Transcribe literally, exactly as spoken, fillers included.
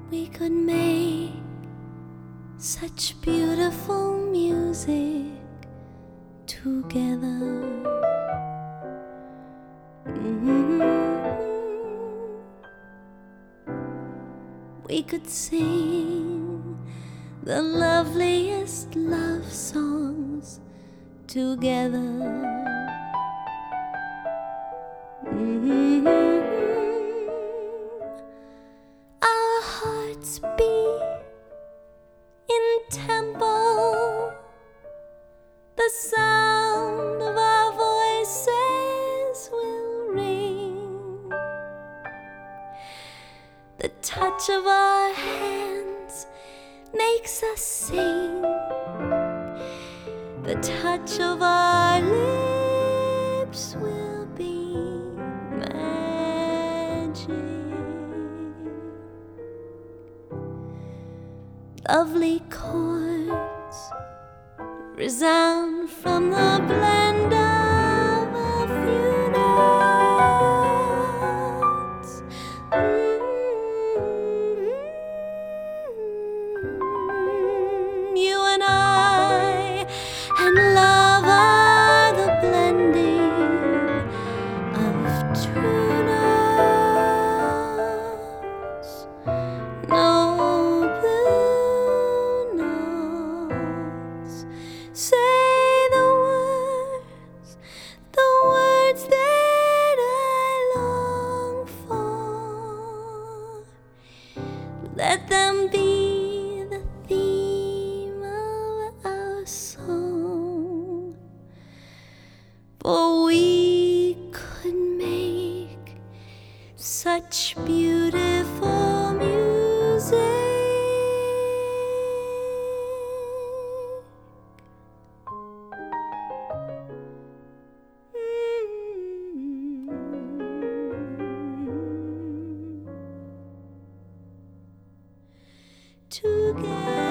we could make such beautiful music together. Mm-hmm. We could sing the loveliest love songs together. Mm-hmm. Our hearts beat in tempo, the sound of our voices will ring, the touch of our hands makes us sing, the touch of our lips will be magic. Lovely chords resound from the blend of a few notes. Mm-hmm. You and I and love are the blending of true notes. No blue notes. Say the words, the words that I long for. Let them be the theme of our song. For we could make such beautiful music. Together.